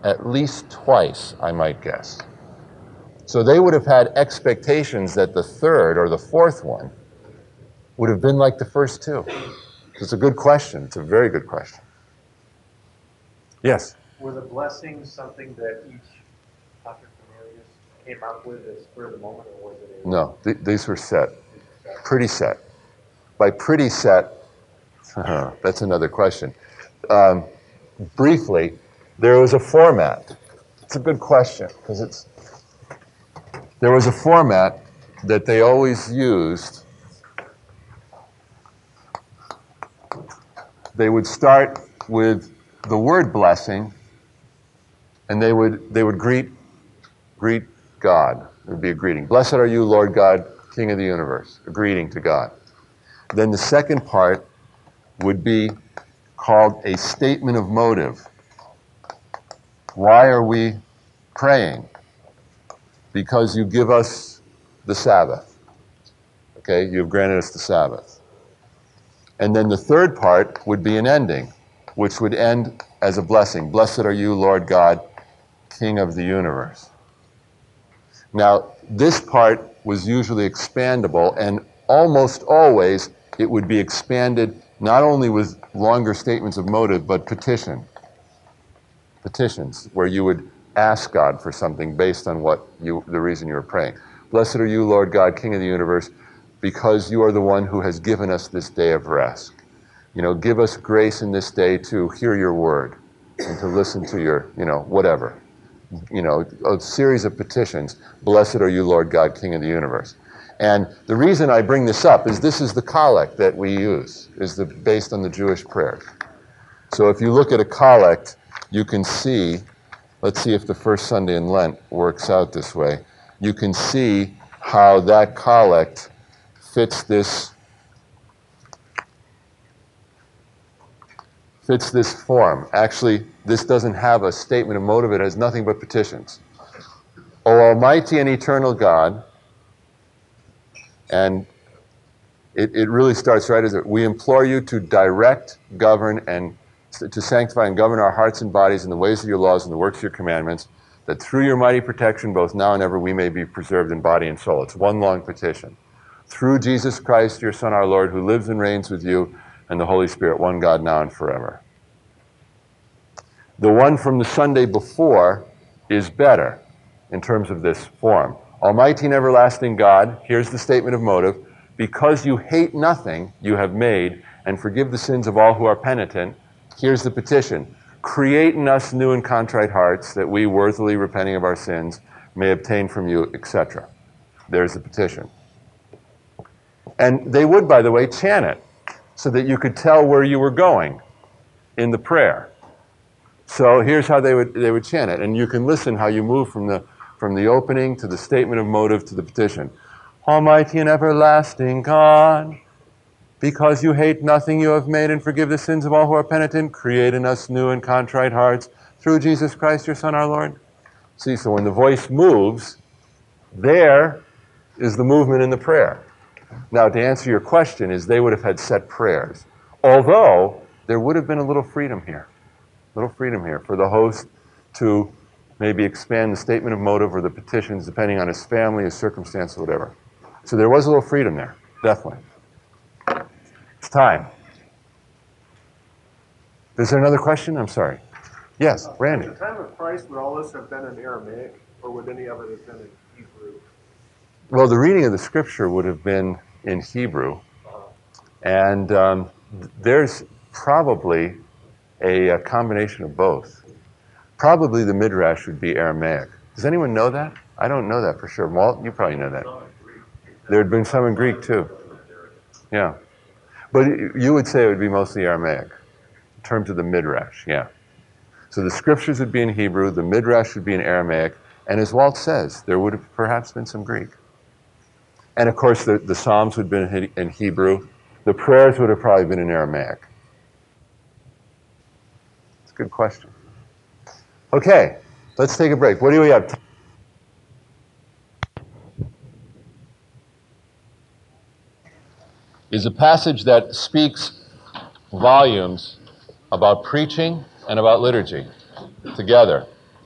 at least twice, I might guess. So they would have had expectations that the third or the fourth one would have been like the first two. It's a good question. It's a very good question. Yes? Were the blessings something that each paterfamilias came up with as spur of the moment, or was it No, these were set. Pretty set. By pretty set, that's another question. Briefly, there was a format. It's a good question, because there was a format that they always used. They would start with the word blessing, and they would greet God. It would be a greeting. Blessed are you, Lord God, King of the universe. A greeting to God. Then the second part would be called a statement of motive. Why are we praying? Because you give us the Sabbath. Okay, you have granted us the Sabbath. And then the third part would be an ending, which would end as a blessing. Blessed are you, Lord God, King of the universe. Now, this part was usually expandable, and almost always it would be expanded not only with longer statements of motive, but petitions, where you would ask God for something based on the reason you were praying. Blessed are you, Lord God, King of the universe, because you are the one who has given us this day of rest. Give us grace in this day to hear your word and to listen to your, whatever. A series of petitions. Blessed are you, Lord God, King of the universe. And the reason I bring this up is this is the collect that we use, based on the Jewish prayers. So if you look at a collect, you can see, let's see if the first Sunday in Lent works out this way. You can see how that collect fits this form. Actually, this doesn't have a statement of motive. It has nothing but petitions. O Almighty and eternal God, and it really starts right as we implore you to direct, govern, and to sanctify and govern our hearts and bodies in the ways of your laws and the works of your commandments, that through your mighty protection, both now and ever, we may be preserved in body and soul. It's one long petition. Through Jesus Christ, your Son, our Lord, who lives and reigns with you and the Holy Spirit, one God, now and forever. The one from the Sunday before is better in terms of this form. Almighty and everlasting God, here's the statement of motive, because you hate nothing you have made and forgive the sins of all who are penitent, here's the petition. Create in us new and contrite hearts, that we, worthily repenting of our sins, may obtain from you, etc. There's the petition. And they would, by the way, chant it so that you could tell where you were going in the prayer. So here's how they would chant it, and you can listen how you move from the opening to the statement of motive to the petition. Almighty and everlasting God, because you hate nothing you have made and forgive the sins of all who are penitent, create in us new and contrite hearts through Jesus Christ, your Son, our Lord. See, so when the voice moves, there is the movement in the prayer. Now, to answer your question, is they would have had set prayers, although there would have been a little freedom here for the host to maybe expand the statement of motive or the petitions depending on his family, his circumstance, whatever. So there was a little freedom there, definitely. It's time. Is there another question? I'm sorry. Yes, Randy. At the time of Christ, would all this have been in Aramaic, or would any of it have been in Hebrew? Well, the reading of the scripture would have been in Hebrew, and there's probably a combination of both. Probably the Midrash would be Aramaic. Does anyone know that? I don't know that for sure. Walt, you probably know that. There had been some in Greek too. Yeah. But you would say it would be mostly Aramaic in terms of the Midrash, yeah. So the scriptures would be in Hebrew, the Midrash would be in Aramaic, and as Walt says, there would have perhaps been some Greek. And of course, the Psalms would have been in Hebrew. The prayers would have probably been in Aramaic. It's a good question. Okay, let's take a break. What do we have? Is a passage that speaks volumes about preaching and about liturgy together.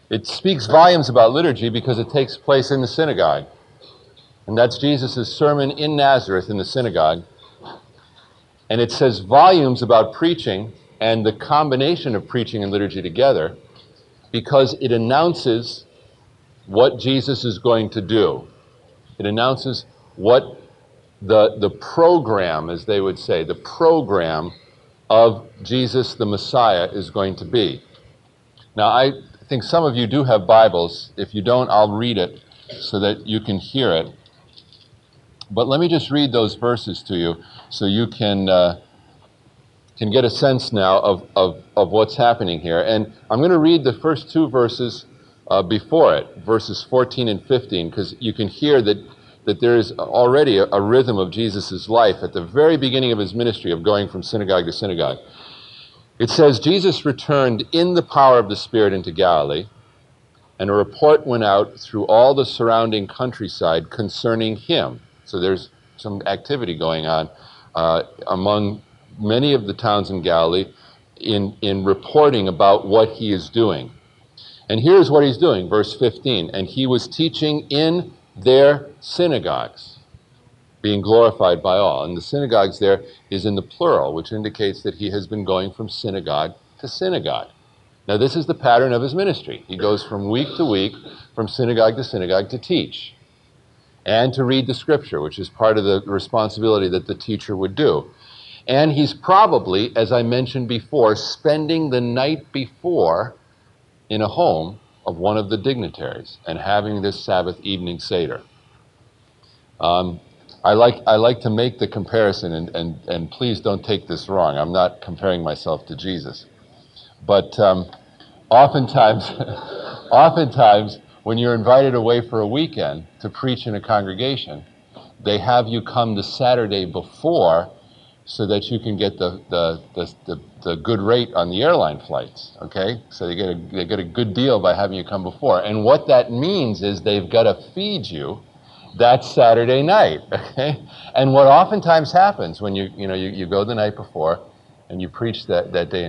It speaks volumes about liturgy because it takes place in the synagogue. And that's Jesus' sermon in Nazareth in the synagogue. And it says volumes about preaching and the combination of preaching and liturgy together because it announces what Jesus is going to do. It announces what the program, as they would say, the program of Jesus the Messiah is going to be. Now, I think some of you do have Bibles. If you don't, I'll read it so that you can hear it. But let me just read those verses to you so you can get a sense now of what's happening here. And I'm going to read the first two verses before it, verses 14 and 15, because you can hear that there is already a rhythm of Jesus' life at the very beginning of his ministry of going from synagogue to synagogue. It says, Jesus returned in the power of the Spirit into Galilee, and a report went out through all the surrounding countryside concerning him. So there's some activity going on among many of the towns in Galilee in reporting about what he is doing. And here's what he's doing, verse 15. And he was teaching in their synagogues, being glorified by all. And the synagogues there is in the plural, which indicates that he has been going from synagogue to synagogue. Now, this is the pattern of his ministry. He goes from week to week, from synagogue to teach, and to read the scripture, which is part of the responsibility that the teacher would do. And he's probably, as I mentioned before, spending the night before in a home of one of the dignitaries and having this Sabbath evening Seder. I like to make the comparison, and please don't take this wrong. I'm not comparing myself to Jesus. But oftentimes, when you're invited away for a weekend to preach in a congregation, they have you come the Saturday before so that you can get the good rate on the airline flights, okay? So they get a good deal by having you come before. And what that means is they've got to feed you that Saturday night, okay? And what oftentimes happens when you go the night before and you preach that day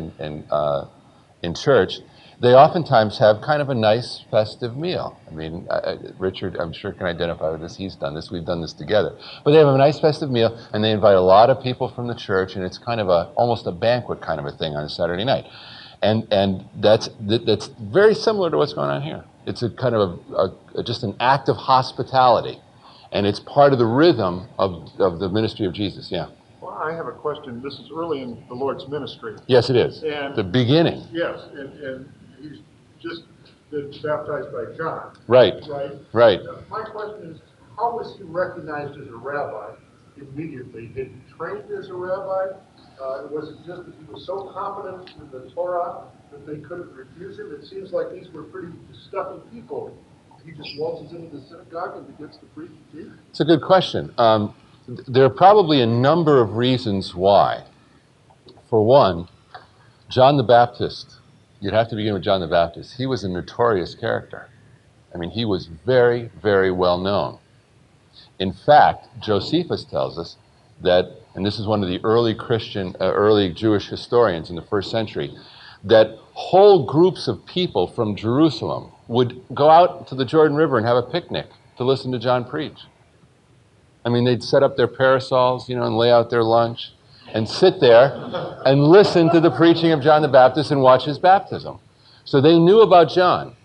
in church, they oftentimes have kind of a nice festive meal. I mean, Richard, I'm sure, can identify with this. He's done this. We've done this together. But they have a nice festive meal, and they invite a lot of people from the church, and it's kind of almost a banquet kind of a thing on a Saturday night. And that's very similar to what's going on here. It's a kind of just an act of hospitality, and it's part of the rhythm of the ministry of Jesus. Yeah. Well, I have a question. This is early in the Lord's ministry. Yes, it is. And the beginning. Yes, and he's just been baptized by John. Right. Right. My question is, how was he recognized as a rabbi immediately? Did he train as a rabbi? Was it just that he was so confident in the Torah that they couldn't refuse him? It seems like these were pretty stuffy people. He just waltzes into the synagogue and begins to preach and teach. It's a good question. There are probably a number of reasons why. For one, John the Baptist, you'd have to begin with John the Baptist. He was a notorious character. I mean, he was very, very well known. In fact, Josephus tells us that, and this is one of the early Jewish historians in the first century, that whole groups of people from Jerusalem would go out to the Jordan River and have a picnic to listen to John preach. I mean, they'd set up their parasols, and lay out their lunch and sit there and listen to the preaching of John the Baptist and watch his baptism. So they knew about John.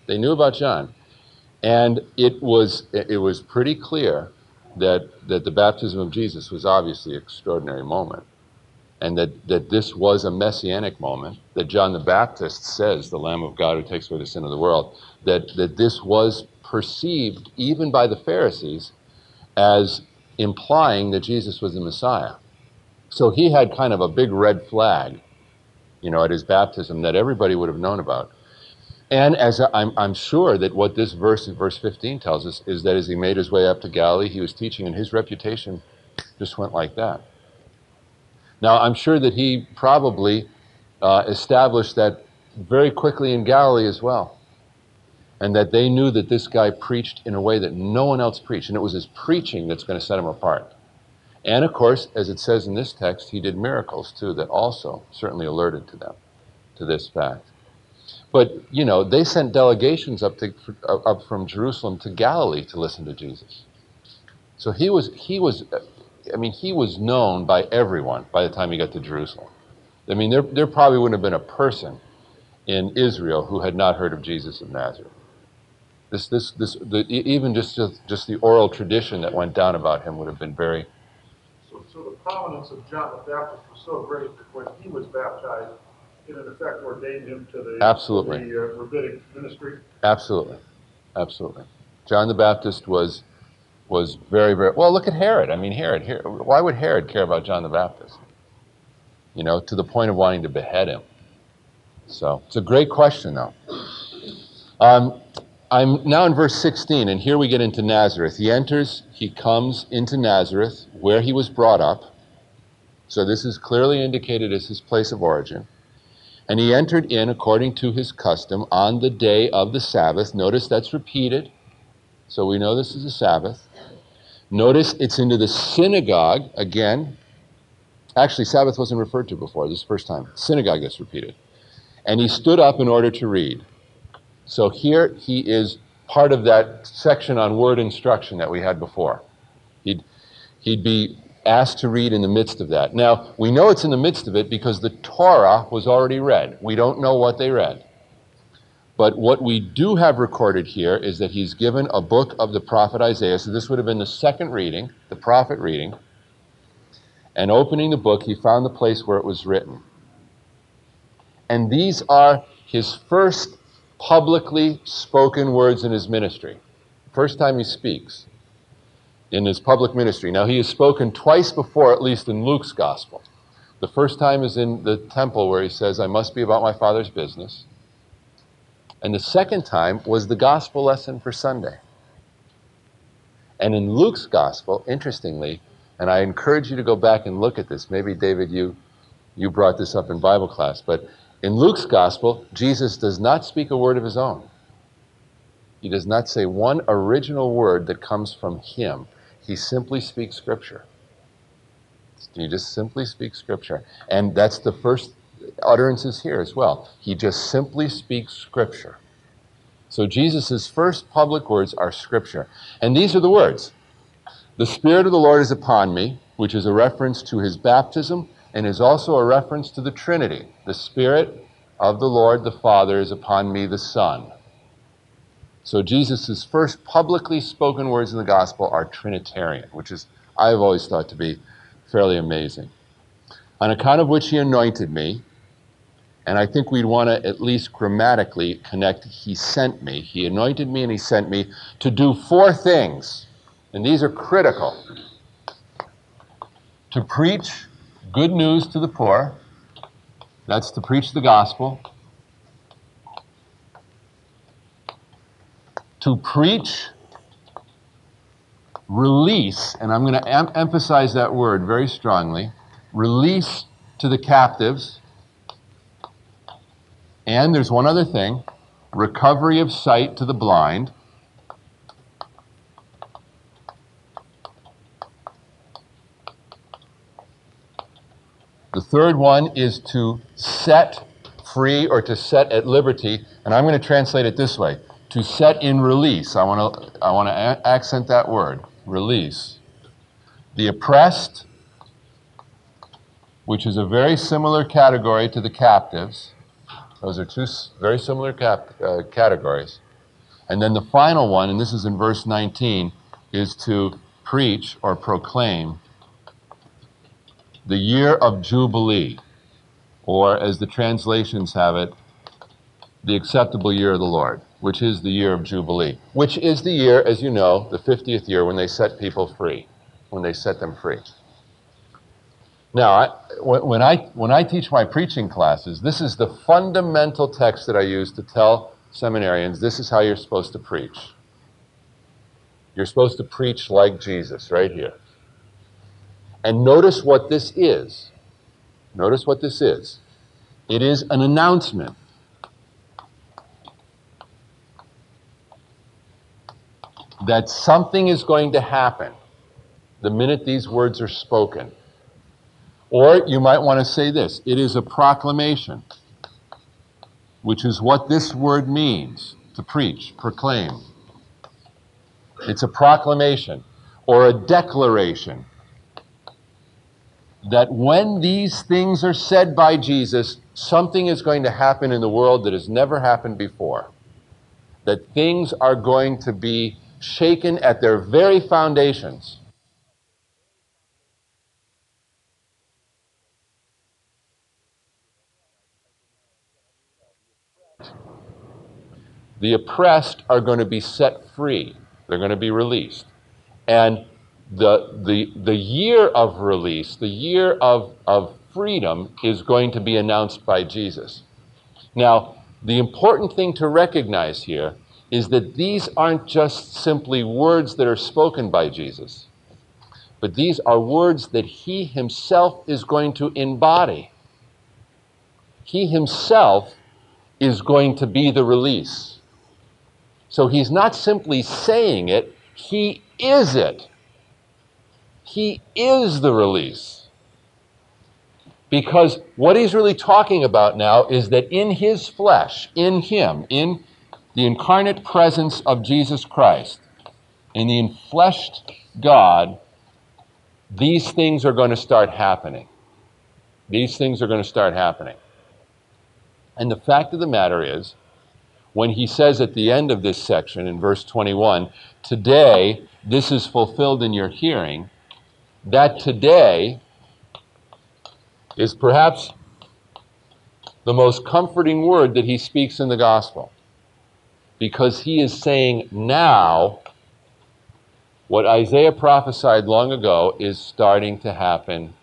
And it was pretty clear that the baptism of Jesus was obviously an extraordinary moment, and that this was a messianic moment, that John the Baptist says, the Lamb of God who takes away the sin of the world, that this was perceived even by the Pharisees as implying that Jesus was the Messiah. So he had kind of a big red flag, at his baptism that everybody would have known about. And as I'm sure that what this verse in verse 15 tells us is that as he made his way up to Galilee, he was teaching, and his reputation just went like that. Now, I'm sure that he probably established that very quickly in Galilee as well, and that they knew that this guy preached in a way that no one else preached, and it was his preaching that's going to set him apart. And of course, as it says in this text, he did miracles too that also certainly alerted to them, to this fact. But, you know, they sent delegations up from Jerusalem to Galilee to listen to Jesus. So he was known by everyone by the time he got to Jerusalem. I mean, there probably wouldn't have been a person in Israel who had not heard of Jesus of Nazareth. Even just the oral tradition that went down about him would have been very. So the prominence of John the Baptist was so great that when he was baptized, it in effect ordained him to the rabbinic ministry. Absolutely. John the Baptist was very, very well. Look at Herod. I mean, Herod. Why would Herod care about John the Baptist? You know, to the point of wanting to behead him. So it's a great question, though. I'm now in verse 16, and here we get into Nazareth. He comes into Nazareth, where he was brought up. So this is clearly indicated as his place of origin. And he entered in according to his custom on the day of the Sabbath. Notice that's repeated, so we know this is a Sabbath. Notice it's into the synagogue again. Actually, Sabbath wasn't referred to before. This is the first time. Synagogue gets repeated. And he stood up in order to read. So here he is part of that section on word instruction that we had before. He'd be asked to read in the midst of that. Now, we know it's in the midst of it because the Torah was already read. We don't know what they read. But what we do have recorded here is that he's given a book of the prophet Isaiah. So this would have been the second reading, the prophet reading. And opening the book, he found the place where it was written. And these are his first publicly spoken words in his ministry. First time he speaks in his public ministry. Now, he has spoken twice before, at least in Luke's gospel. The first time is in the temple where he says, I must be about my Father's business. And the second time was the gospel lesson for Sunday. And in Luke's gospel, interestingly, and I encourage you to go back and look at this. Maybe, David, you brought this up in Bible class, but in Luke's gospel, Jesus does not speak a word of his own. He does not say one original word that comes from him. He simply speaks Scripture. He just simply speaks Scripture. And that's the first utterances here as well. He just simply speaks Scripture. So Jesus' first public words are Scripture. And these are the words. The Spirit of the Lord is upon me, which is a reference to his baptism and is also a reference to the Trinity. The Spirit of the Lord the Father is upon me, the Son. So Jesus' first publicly spoken words in the gospel are Trinitarian, which is, I've always thought to be fairly amazing. On account of which he anointed me, and I think we'd want to at least grammatically connect he sent me. He anointed me and he sent me to do 4 things, and these are critical. To preach good news to the poor, that's to preach the gospel. To preach release, and I'm going to emphasize that word very strongly, release to the captives. And there's one other thing, recovery of sight to the blind. The third one is to set free or to set at liberty, and I'm going to translate it this way, to set in release. I want to accent that word, release. The oppressed, which is a very similar category to the captives. Those are 2 very similar categories. And then the final one, and this is in verse 19, is to preach or proclaim the year of Jubilee, or as the translations have it, the acceptable year of the Lord, which is the year of Jubilee, which is the year, as you know, the 50th year when they set people free, when they set them free. Now, when I teach my preaching classes, this is the fundamental text that I use to tell seminarians, this is how you're supposed to preach. You're supposed to preach like Jesus, right here. And notice what this is. Notice what this is. It is an announcement. That something is going to happen the minute these words are spoken. Or you might want to say this, it is a proclamation. which is what this word means, to preach, proclaim. It's a proclamation or a declaration that when these things are said by Jesus, something is going to happen in the world that has never happened before. That things are going to be shaken at their very foundations. The oppressed are going to be set free. They're going to be released. And the year of release, the year of freedom is going to be announced by Jesus. Now, the important thing to recognize here is that these aren't just simply words that are spoken by Jesus, but these are words that he himself is going to embody. He himself is going to be the release. So he's not simply saying it, he is it. He is the release. Because what he's really talking about now is that in his flesh, in him, in the incarnate presence of Jesus Christ, in the enfleshed God, these things are going to start happening. These things are going to start happening. And the fact of the matter is, when he says at the end of this section in verse 21, today this is fulfilled in your hearing, that today is perhaps the most comforting word that he speaks in the gospel. Because he is saying now, what Isaiah prophesied long ago is starting to happen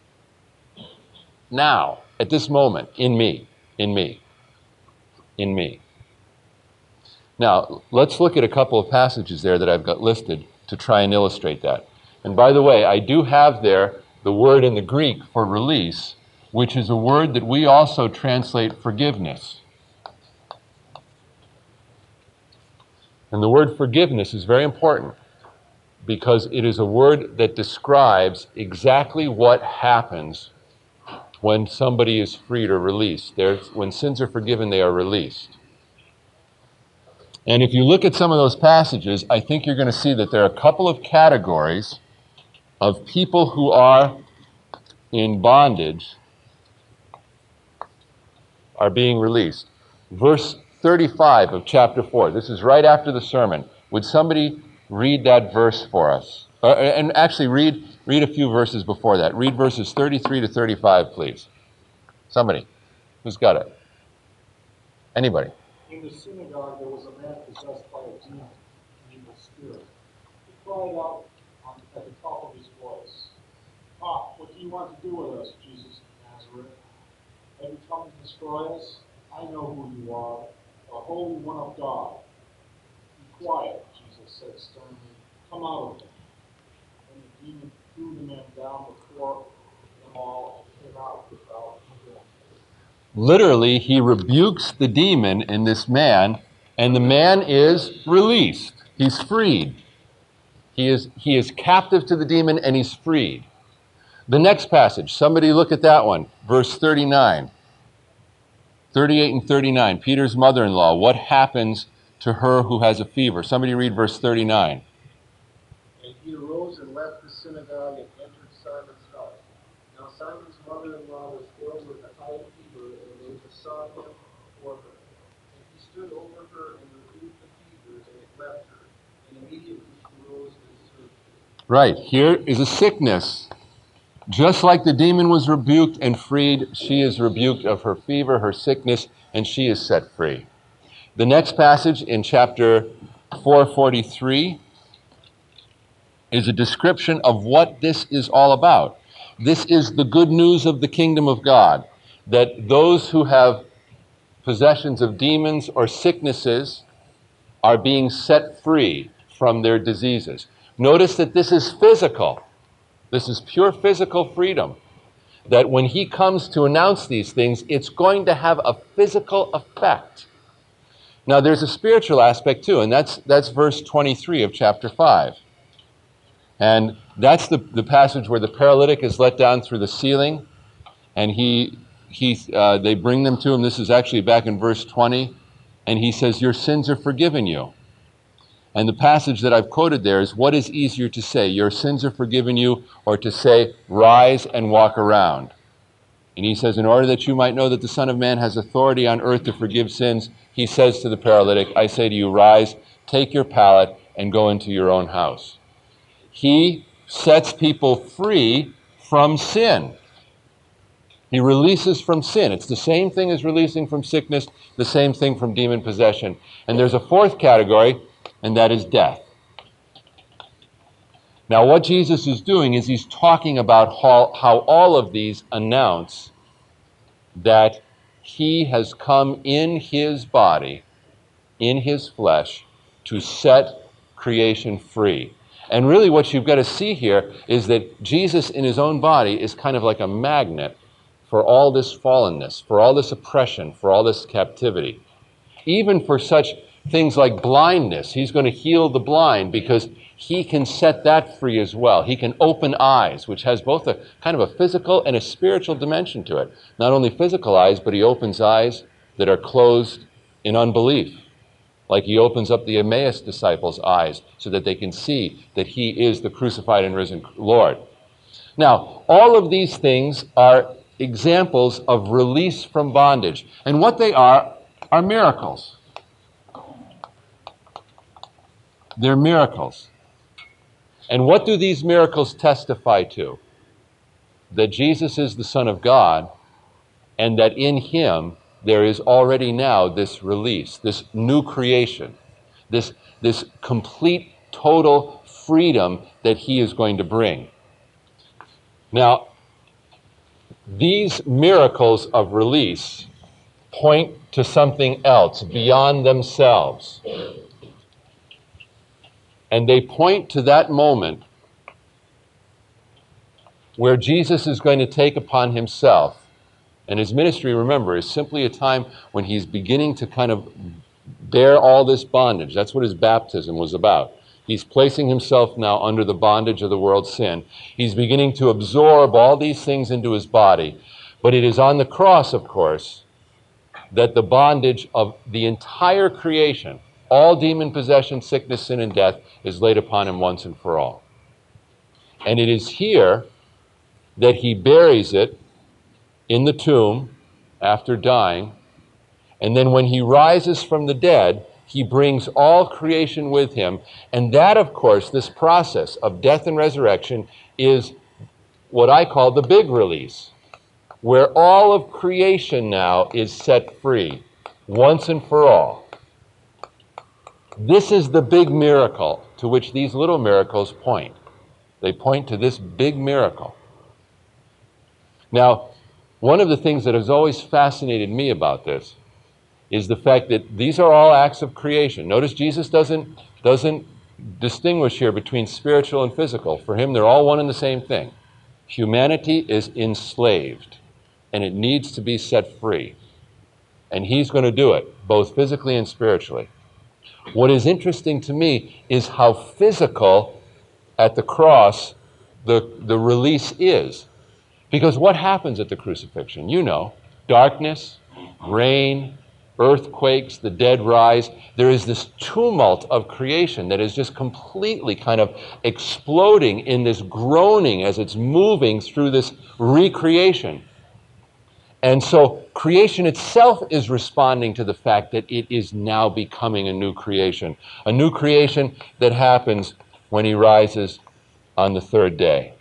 now, at this moment, in me, in me, in me. Now, let's look at a couple of passages there that I've got listed to try and illustrate that. And by the way, I do have there the word in the Greek for release, which is a word that we also translate forgiveness. And the word forgiveness is very important because it is a word that describes exactly what happens when somebody is freed or released. When sins are forgiven, they are released. And if you look at some of those passages, I think you're going to see that there are a couple of categories of people who are in bondage are being released. Verse 35 of chapter 4, this is right after the sermon. Would somebody read that verse for us? And actually read a few verses before that. Read verses 33 to 35, please. Somebody. Who's got it? Anybody? In the synagogue, there was a man possessed by a demon, an evil spirit. He cried out at the top of his voice, "Ah, what do you want to do with us, Jesus of Nazareth? Have you come to destroy us? I know who you are, the Holy One of God." "Be quiet," Jesus said sternly. "Come out of him." And the demon threw the man down before them all and came out without hindrance. Literally, he rebukes the demon in this man, and the man is released. He's freed. He is captive to the demon, and he's freed. The next passage, somebody look at that one, verse 39. 38 and 39, Peter's mother-in-law, what happens to her who has a fever? Somebody read verse 39. And he arose and left the synagogue and entered Simon's house. Now Simon's mother-in-law was ill with a high fever, and they besought him for her. And he stood over her and rebuked the fever, and it left her. And immediately she rose and served him. Right, here is a sickness. Just like the demon was rebuked and freed, she is rebuked of her fever, her sickness, and she is set free. The next passage in chapter 4:43 is a description of what this is all about. This is the good news of the kingdom of God, that those who have possessions of demons or sicknesses are being set free from their diseases. Notice that this is physical. This is pure physical freedom. That when he comes to announce these things, it's going to have a physical effect. Now, there's a spiritual aspect too, and that's verse 23 of chapter 5. And that's the passage where the paralytic is let down through the ceiling, and he they bring them to him. This is actually back in verse 20. And he says, your sins are forgiven you. And the passage that I've quoted there is, what is easier to say, your sins are forgiven you, or to say, rise and walk around? And he says, in order that you might know that the Son of Man has authority on earth to forgive sins, he says to the paralytic, I say to you, rise, take your pallet, and go into your own house. He sets people free from sin. He releases from sin. It's the same thing as releasing from sickness, the same thing from demon possession. And there's a fourth category, and that is death. Now, what Jesus is doing is he's talking about how all of these announce that he has come in his body, in his flesh, to set creation free. And really what you've got to see here is that Jesus in his own body is kind of like a magnet for all this fallenness, for all this oppression, for all this captivity. Even for such things like blindness, he's going to heal the blind because he can set that free as well. He can open eyes, which has both a kind of a physical and a spiritual dimension to it. Not only physical eyes, but he opens eyes that are closed in unbelief. Like he opens up the Emmaus disciples' eyes so that they can see that he is the crucified and risen Lord. Now, all of these things are examples of release from bondage. And what they are miracles. They're miracles. And what do these miracles testify to? That Jesus is the Son of God, and that in him there is already now this release, this new creation, this complete, total freedom that he is going to bring. Now, these miracles of release point to something else beyond themselves. And they point to that moment where Jesus is going to take upon himself, and his ministry, remember, is simply a time when he's beginning to kind of bear all this bondage. That's what his baptism was about. He's placing himself now under the bondage of the world's sin. He's beginning to absorb all these things into his body. But it is on the cross, of course, that the bondage of the entire creation, all demon possession, sickness, sin, and death, is laid upon him once and for all. And it is here that he buries it in the tomb after dying. And then when he rises from the dead, he brings all creation with him. And that, of course, this process of death and resurrection is what I call the big release, where all of creation now is set free, once and for all. This is the big miracle to which these little miracles point. They point to this big miracle. Now, one of the things that has always fascinated me about this is the fact that these are all acts of creation. Notice Jesus doesn't distinguish here between spiritual and physical. For him, they're all one and the same thing. Humanity is enslaved, and it needs to be set free. And he's going to do it, both physically and spiritually. What is interesting to me is how physical at the cross the release is. Because what happens at the crucifixion? You know, darkness, rain, earthquakes, the dead rise. There is this tumult of creation that is just completely kind of exploding in this groaning as it's moving through this recreation. And so creation itself is responding to the fact that it is now becoming a new creation that happens when he rises on the third day.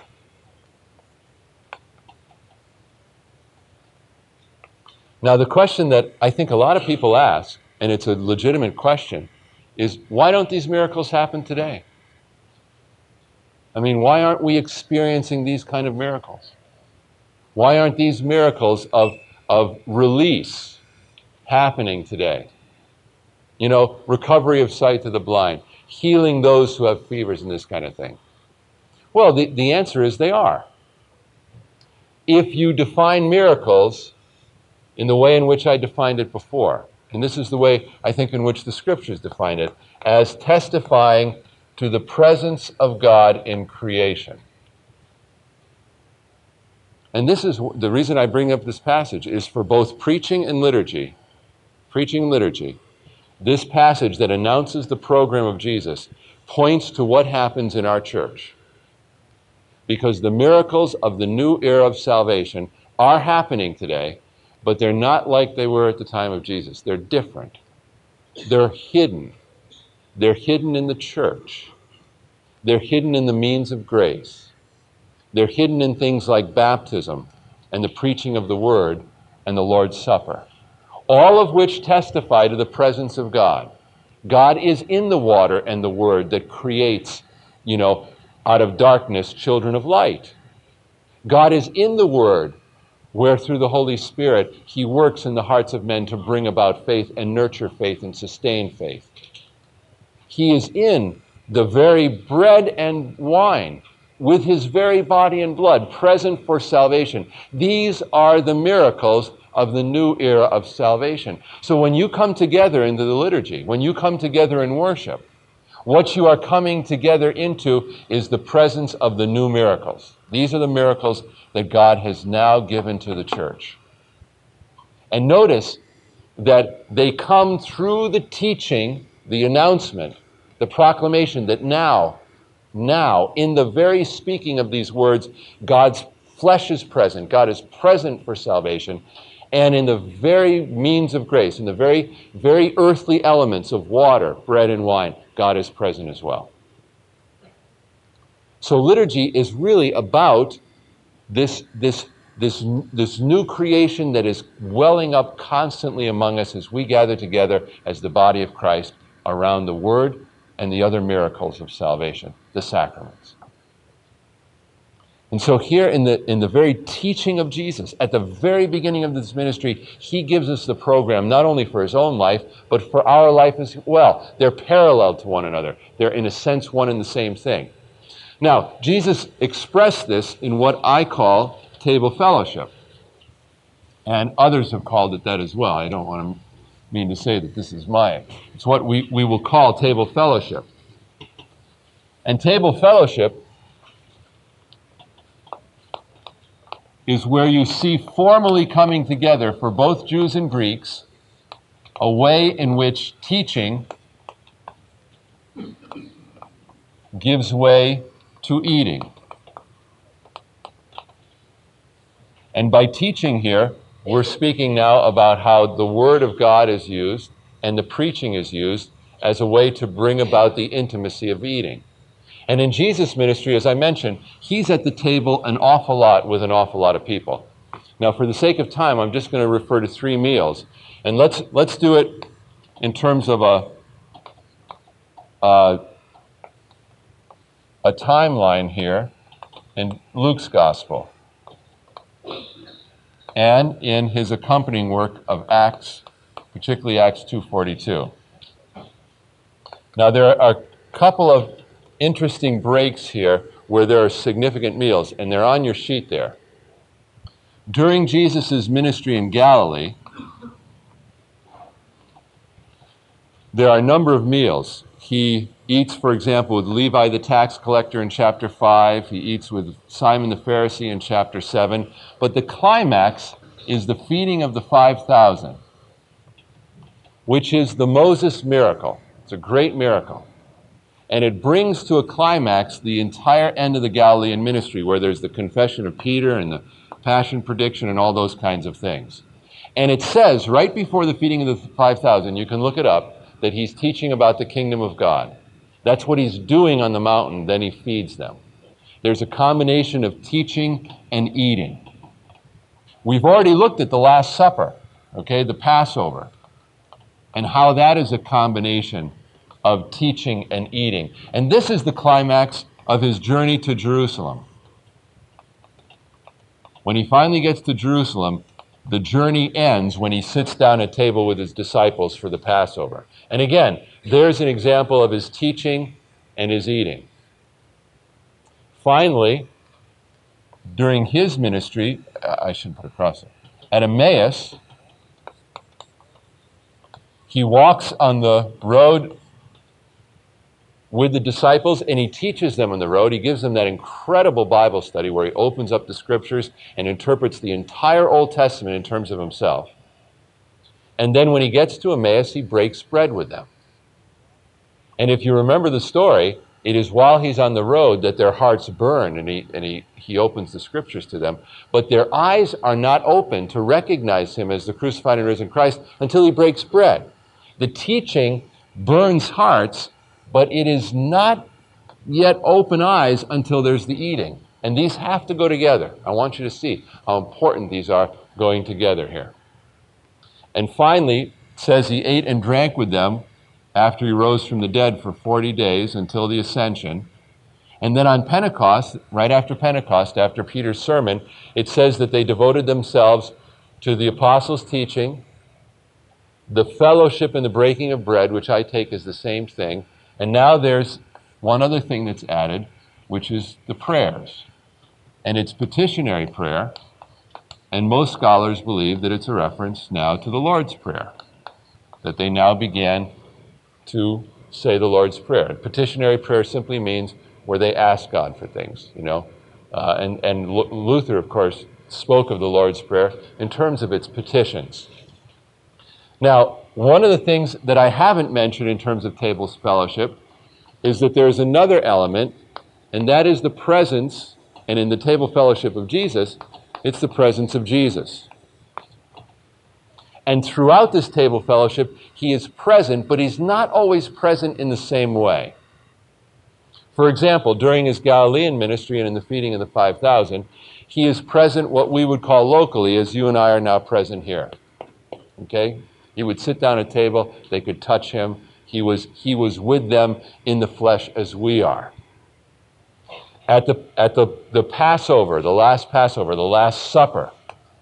Now, the question that I think a lot of people ask, and it's a legitimate question, is why don't these miracles happen today? I mean, why aren't we experiencing these kind of miracles? Why aren't these miracles of release happening today? You know, recovery of sight to the blind, healing those who have fevers and this kind of thing. Well, the answer is they are. If you define miracles in the way in which I defined it before, and this is the way I think in which the scriptures define it, as testifying to the presence of God in creation. And this is the reason I bring up this passage, is for both preaching and liturgy. Preaching and liturgy. This passage that announces the program of Jesus points to what happens in our church. Because the miracles of the new era of salvation are happening today, but they're not like they were at the time of Jesus. They're different. They're hidden. They're hidden in the church. They're hidden in the means of grace. They're hidden in things like baptism and the preaching of the word and the Lord's Supper, all of which testify to the presence of God. God is in the water and the word that creates, out of darkness, children of light. God is in the word where through the Holy Spirit he works in the hearts of men to bring about faith and nurture faith and sustain faith. He is in the very bread and wine with his very body and blood present for salvation. These are the miracles of the new era of salvation. So when you come together into the liturgy, when you come together in worship, what you are coming together into is the presence of the new miracles. These are the miracles that God has now given to the church. And notice that they come through the teaching, the announcement, the proclamation that now, in the very speaking of these words, God's flesh is present. God is present for salvation. And in the very means of grace, in the very, very earthly elements of water, bread, and wine, God is present as well. So liturgy is really about this new creation that is welling up constantly among us as we gather together as the body of Christ around the Word and the other miracles of salvation, the sacraments. And so here in the very teaching of Jesus, at the very beginning of this ministry, he gives us the program not only for his own life, but for our life as well. They're parallel to one another. They're in a sense one and the same thing. Now, Jesus expressed this in what I call table fellowship. And others have called it that as well. I don't want to mean to say that this is mine. It's what we will call table fellowship. And table fellowship is where you see formally coming together for both Jews and Greeks a way in which teaching gives way to eating. And by teaching here, we're speaking now about how the Word of God is used and the preaching is used as a way to bring about the intimacy of eating. And in Jesus' ministry, as I mentioned, he's at the table an awful lot with an awful lot of people. Now, for the sake of time, I'm just going to refer to 3 meals. And let's do it in terms of a timeline here in Luke's Gospel and in his accompanying work of Acts, particularly Acts 2:42. Now, there are a couple of interesting breaks here where there are significant meals, and they're on your sheet there. During Jesus' ministry in Galilee, there are a number of meals. He eats, for example, with Levi the tax collector in chapter 5. He eats with Simon the Pharisee in chapter 7. But the climax is the feeding of the 5,000, which is the Moses miracle. It's a great miracle. And it brings to a climax the entire end of the Galilean ministry, where there's the confession of Peter and the passion prediction and all those kinds of things. And it says right before the feeding of the 5,000, you can look it up, that he's teaching about the kingdom of God. That's what he's doing on the mountain, then he feeds them. There's a combination of teaching and eating. We've already looked at the Last Supper, the Passover, and how that is a combination of teaching and eating. And this is the climax of his journey to Jerusalem. When he finally gets to Jerusalem, the journey ends when he sits down at table with his disciples for the Passover. And again, there's an example of his teaching and his eating. Finally, during his ministry, I should put across it, at Emmaus, he walks on the road with the disciples, and he teaches them on the road. He gives them that incredible Bible study where he opens up the scriptures and interprets the entire Old Testament in terms of himself. And then when he gets to Emmaus, he breaks bread with them. And if you remember the story, it is while he's on the road that their hearts burn, and he opens the scriptures to them. But their eyes are not open to recognize him as the crucified and risen Christ until he breaks bread. The teaching burns hearts, but it is not yet open eyes until there's the eating. And these have to go together. I want you to see how important these are going together here. And finally, it says he ate and drank with them after he rose from the dead for 40 days until the ascension. And then on Pentecost, right after Pentecost, after Peter's sermon, it says that they devoted themselves to the apostles' teaching, the fellowship and the breaking of bread, which I take as the same thing. And now there's one other thing that's added, which is the prayers. And it's petitionary prayer. And most scholars believe that it's a reference now to the Lord's Prayer, that they now began to say the Lord's Prayer. Petitionary prayer simply means where they ask God for things, you know. And Luther, of course, spoke of the Lord's Prayer in terms of its petitions. Now, one of the things that I haven't mentioned in terms of table fellowship is that there's another element, and that is the presence, and in the table fellowship of Jesus, it's the presence of Jesus. And throughout this table fellowship, he is present, but he's not always present in the same way. For example, during his Galilean ministry and in the feeding of the 5,000, he is present what we would call locally, as you and I are now present here. Okay? He would sit down at a table, they could touch him. He was with them in the flesh as we are. At the Passover, the Last Supper,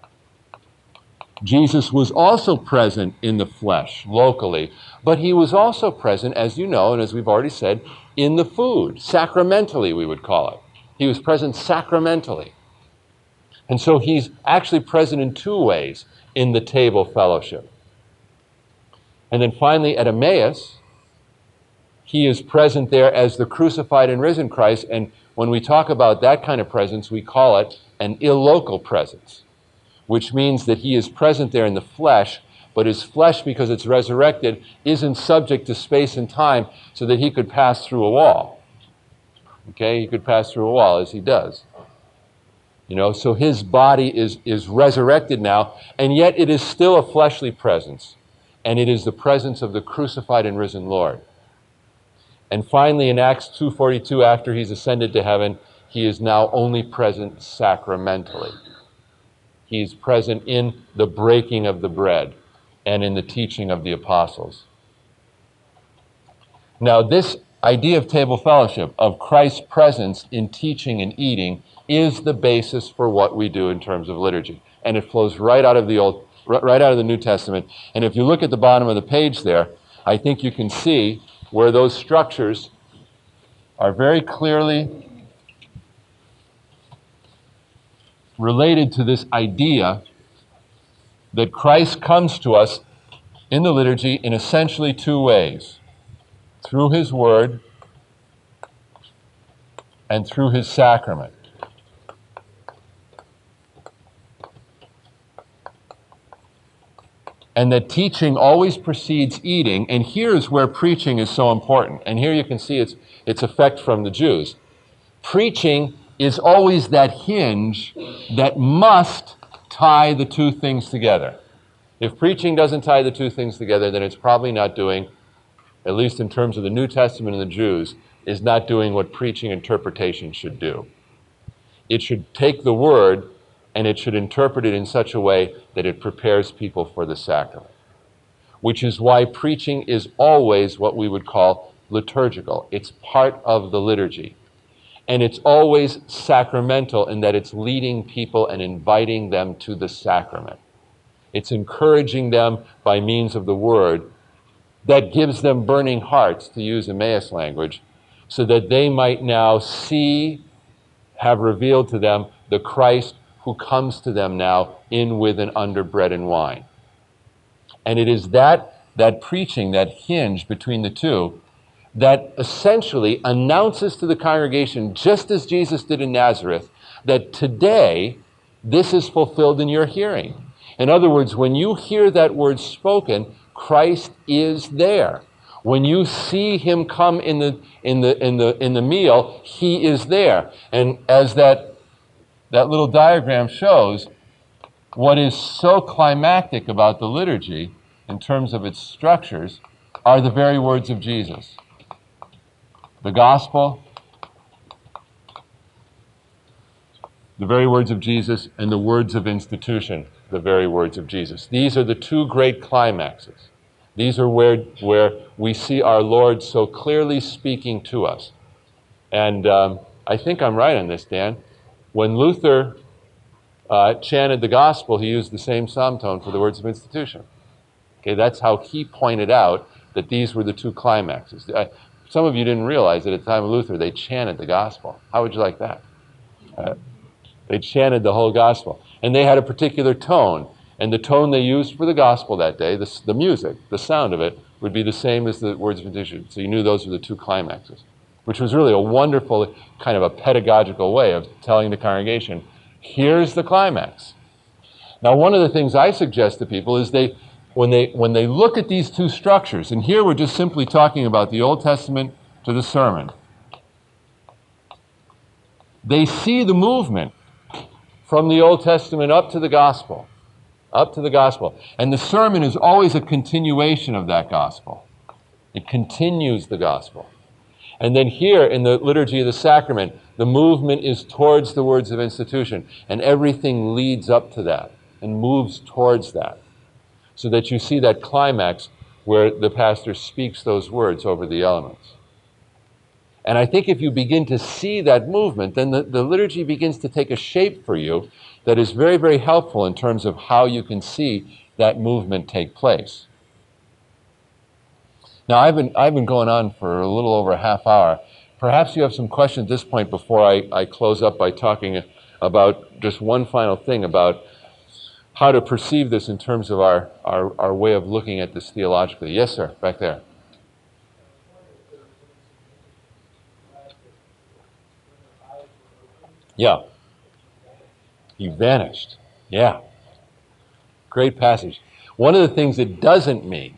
Jesus was also present in the flesh, locally, but he was also present, as you know, and as we've already said, in the food, sacramentally, we would call it. He was present sacramentally. And so he's actually present in two ways in the table fellowship. And then finally, at Emmaus, he is present there as the crucified and risen Christ, and when we talk about that kind of presence, we call it an illocal presence, which means that he is present there in the flesh, but his flesh, because it's resurrected, isn't subject to space and time so that he could pass through a wall. Okay, he could pass through a wall as he does. You know, so his body is resurrected now, and yet it is still a fleshly presence, and it is the presence of the crucified and risen Lord. And finally, in Acts 2:42, after he's ascended to heaven, he is now only present sacramentally. He's present in the breaking of the bread and in the teaching of the apostles. Now, this idea of table fellowship, of Christ's presence in teaching and eating, is the basis for what we do in terms of liturgy. And it flows right out of the New Testament. And if you look at the bottom of the page there, I think you can see where those structures are very clearly related to this idea that Christ comes to us in the liturgy in essentially two ways: through his word and through his sacrament. And that teaching always precedes eating, and here's where preaching is so important. And here you can see its effect from the Jews. Preaching is always that hinge that must tie the two things together. If preaching doesn't tie the two things together, then it's probably not doing, at least in terms of the New Testament and the Jews, is not doing what preaching interpretation should do. It should take the word and it should interpret it in such a way that it prepares people for the sacrament, which is why preaching is always what we would call liturgical. It's part of the liturgy. And it's always sacramental in that it's leading people and inviting them to the sacrament. It's encouraging them by means of the word that gives them burning hearts, to use Emmaus language, so that they might now see, have revealed to them the Christ who comes to them now in, with, and under bread and wine. And it is that preaching, that hinge between the two, that essentially announces to the congregation, just as Jesus did in Nazareth, that today this is fulfilled in your hearing. In other words, when you hear that word spoken, Christ is there. When you see him come in the meal, he is there. And as that little diagram shows, what is so climactic about the liturgy in terms of its structures are the very words of Jesus. The gospel, the very words of Jesus, and the words of institution, the very words of Jesus. These are the two great climaxes. These are where we see our Lord so clearly speaking to us. And I think I'm right on this, Dan. When Luther chanted the gospel, he used the same psalm tone for the words of institution. Okay, that's how he pointed out that these were the two climaxes. Some of you didn't realize that at the time of Luther, they chanted the gospel. How would you like that? They chanted the whole gospel. And they had a particular tone. And the tone they used for the gospel that day, the music, the sound of it, would be the same as the words of institution. So you knew those were the two climaxes, which was really a wonderful kind of a pedagogical way of telling the congregation, here's the climax. Now, one of the things I suggest to people is when they look at these two structures, and here we're just simply talking about the Old Testament to the sermon, they see the movement from the Old Testament up to the gospel. And the sermon is always a continuation of that gospel. It continues the gospel. And then here in the Liturgy of the Sacrament, the movement is towards the words of institution, and everything leads up to that and moves towards that, so that you see that climax where the pastor speaks those words over the elements. And I think if you begin to see that movement, then the liturgy begins to take a shape for you that is very, very helpful in terms of how you can see that movement take place. Now, I've been going on for a little over a half hour. Perhaps you have some questions at this point before I close up by talking about just one final thing about how to perceive this in terms of our way of looking at this theologically. Yes, sir, back there. Yeah. He vanished. Yeah. Great passage. One of the things it doesn't mean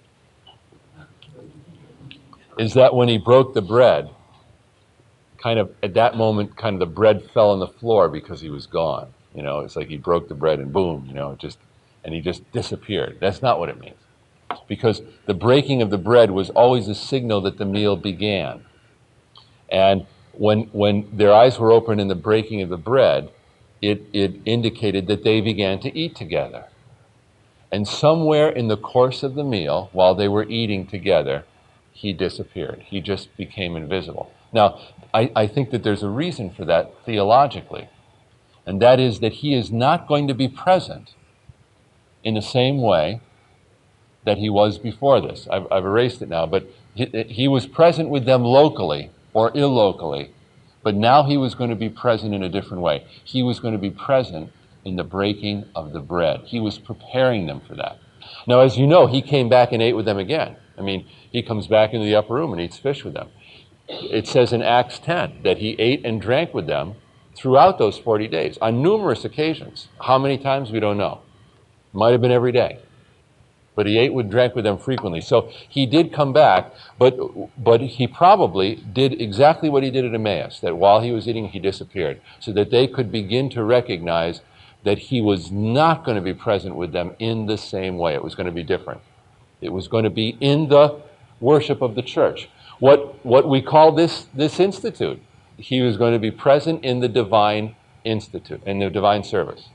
is that when he broke the bread, kind of at that moment, kind of the bread fell on the floor because he was gone. You know, it's like he broke the bread and boom, you know, and he just disappeared. That's not what it means. Because the breaking of the bread was always a signal that the meal began. And when their eyes were open in the breaking of the bread, it indicated that they began to eat together. And somewhere in the course of the meal, while they were eating together, he disappeared. He just became invisible. Now, I think that there's a reason for that theologically, and that is that he is not going to be present in the same way that he was before this. I've erased it now, but he was present with them locally or illocally, but now he was going to be present in a different way. He was going to be present in the breaking of the bread. He was preparing them for that. Now, as you know, he came back and ate with them again. I mean, he comes back into the upper room and eats fish with them. It says in Acts 10 that he ate and drank with them throughout those 40 days on numerous occasions. How many times, we don't know. Might have been every day. But he ate and drank with them frequently. So he did come back, but he probably did exactly what he did at Emmaus, that while he was eating, he disappeared, so that they could begin to recognize that he was not going to be present with them in the same way. It was going to be different. It was going to be in the worship of the church. What we call this institute. He was going to be present in the divine institute, in the divine service.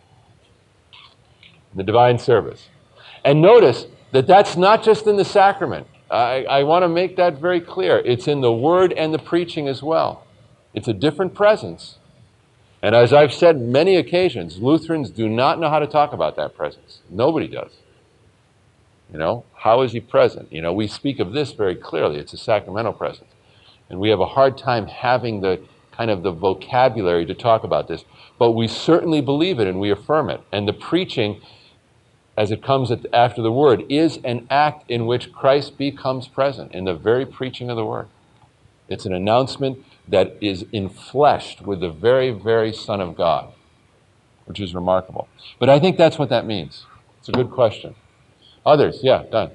The divine service. And notice that that's not just in the sacrament. I want to make that very clear. It's in the word and the preaching as well. It's a different presence. And as I've said many occasions, Lutherans do not know how to talk about that presence. Nobody does. You know, how is he present? You know, we speak of this very clearly. It's a sacramental presence. And we have a hard time having the kind of the vocabulary to talk about this. But we certainly believe it and we affirm it. And the preaching as it comes after the word, is an act in which Christ becomes present in the very preaching of the word. It's an announcement that is enfleshed with the very, very Son of God, which is remarkable. But I think that's what that means. It's a good question. Others? Yeah, Don.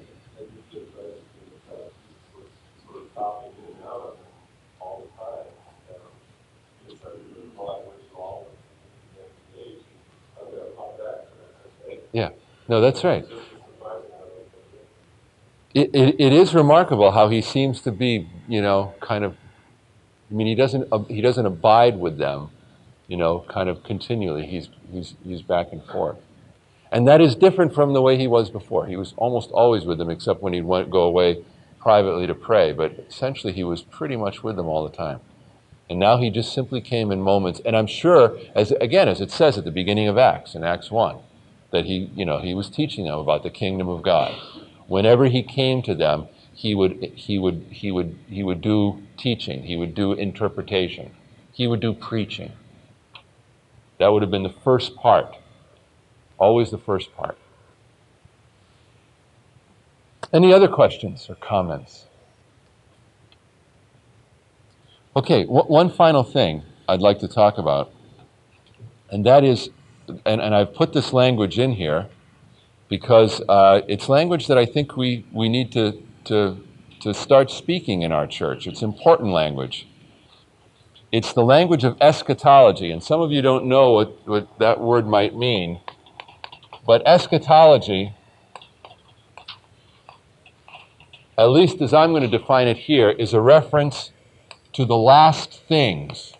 Yeah, no, that's right. It is remarkable how he seems to be, kind of, I mean, he doesn't abide with them, kind of continually. He's back and forth. And that is different from the way he was before. He was almost always with them, except when he'd go away privately to pray. But essentially, he was pretty much with them all the time. And now he just simply came in moments. And I'm sure, as it says at the beginning of Acts, in Acts 1, that he was teaching them about the kingdom of God. Whenever he came to them, he would do teaching. He would do interpretation. He would do preaching. That would have been the first part. Always the first part. Any other questions or comments? Okay, one final thing I'd like to talk about, and that is, and I've put this language in here because it's language that I think we need to start speaking in our church. It's important language. It's the language of eschatology, and some of you don't know what that word might mean. But eschatology, at least as I'm going to define it here, is a reference to the last things,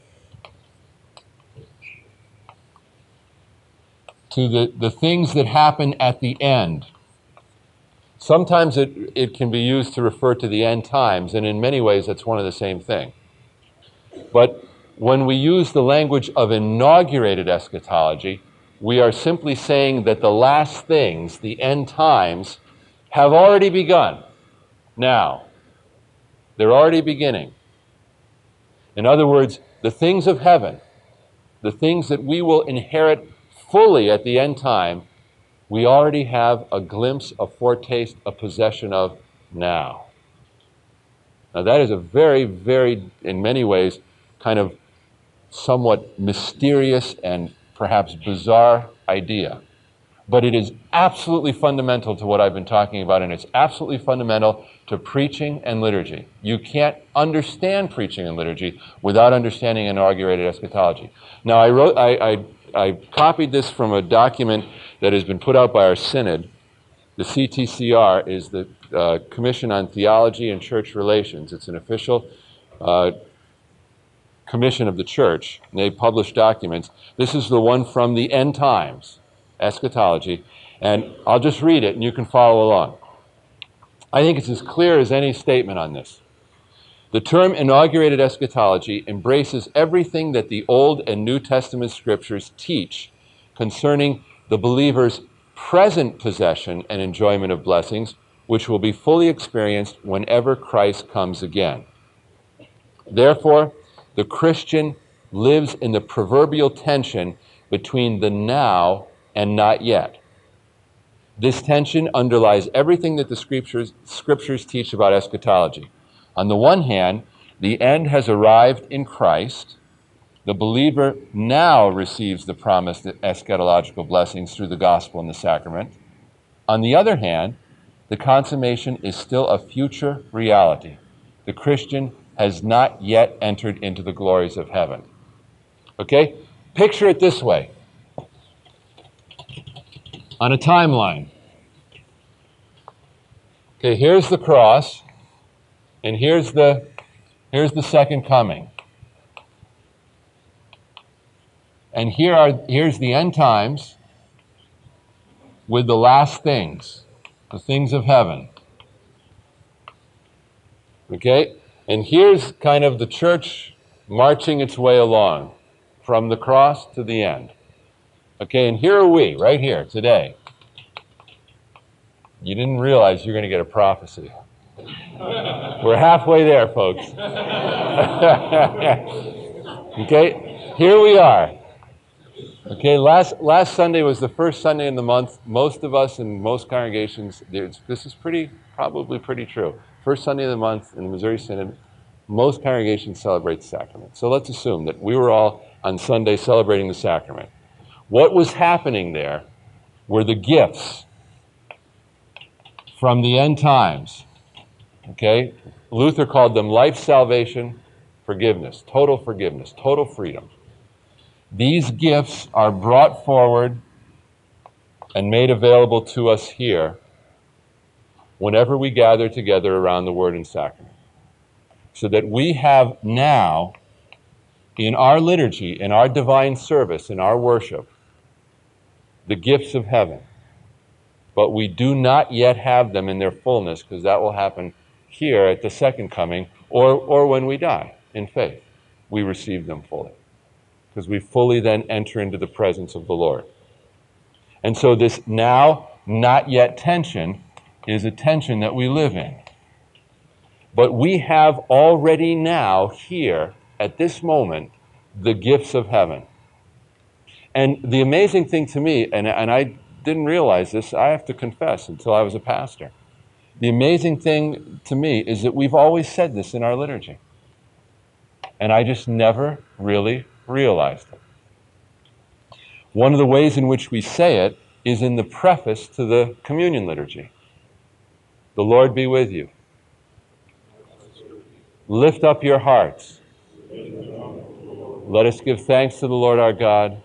to the things that happen at the end. Sometimes it can be used to refer to the end times, and in many ways that's one of the same thing. But when we use the language of inaugurated eschatology, we are simply saying that the last things, the end times, have already begun now. They're already beginning. In other words, the things of heaven, the things that we will inherit fully at the end time, we already have a glimpse, a foretaste, a possession of now. Now that is a very, very, in many ways, kind of somewhat mysterious and perhaps bizarre idea. But it is absolutely fundamental to what I've been talking about, and it's absolutely fundamental to preaching and liturgy. You can't understand preaching and liturgy without understanding inaugurated eschatology. Now, I copied this from a document that has been put out by our synod. The CTCR is the Commission on Theology and Church Relations. It's an official commission of the church, and they publish documents. This is the one from the end times, eschatology, and I'll just read it and you can follow along. I think it's as clear as any statement on this. The term inaugurated eschatology embraces everything that the Old and New Testament scriptures teach concerning the believer's present possession and enjoyment of blessings, which will be fully experienced whenever Christ comes again. Therefore, the Christian lives in the proverbial tension between the now and not yet. This tension underlies everything that the scriptures teach about eschatology. On the one hand, the end has arrived in Christ. The believer now receives the promised eschatological blessings through the gospel and the sacrament. On the other hand, the consummation is still a future reality. The Christian has not yet entered into the glories of heaven. Okay? Picture it this way. On a timeline. Okay, here's the cross, and here's the second coming. And here's the end times with the last things, the things of heaven. Okay? And here's kind of the church marching its way along from the cross to the end. Okay, and here are we, right here, today. You didn't realize you're going to get a prophecy. We're halfway there, folks. Okay, here we are. Okay, last Sunday was the first Sunday in the month. Most of us in most congregations, this is probably pretty true. First Sunday of the month in the Missouri Synod, most congregations celebrate the sacrament. So let's assume that we were all on Sunday celebrating the sacrament. What was happening there were the gifts from the end times. Okay? Luther called them life, salvation, forgiveness, total freedom. These gifts are brought forward and made available to us here whenever we gather together around the Word and Sacrament. So that we have now, in our liturgy, in our divine service, in our worship, the gifts of heaven. But we do not yet have them in their fullness, because that will happen here at the second coming, or when we die in faith. We receive them fully, because we fully then enter into the presence of the Lord. And so this now, not yet tension is a tension that we live in. But we have already now, here, at this moment, the gifts of heaven. And the amazing thing to me, and I didn't realize this, I have to confess, until I was a pastor. The amazing thing to me is that we've always said this in our liturgy. And I just never really realized it. One of the ways in which we say it is in the preface to the communion liturgy. The Lord be with you. Lift up your hearts. Let us give thanks to the Lord our God.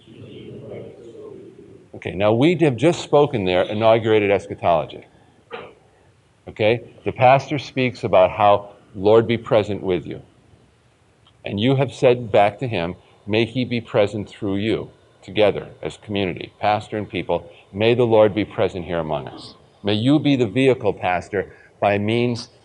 Okay, now we have just spoken there, inaugurated eschatology. Okay, the pastor speaks about how Lord be present with you. And you have said back to him, may he be present through you, together as community, pastor and people. May the Lord be present here among us. May you be the vehicle, pastor, by means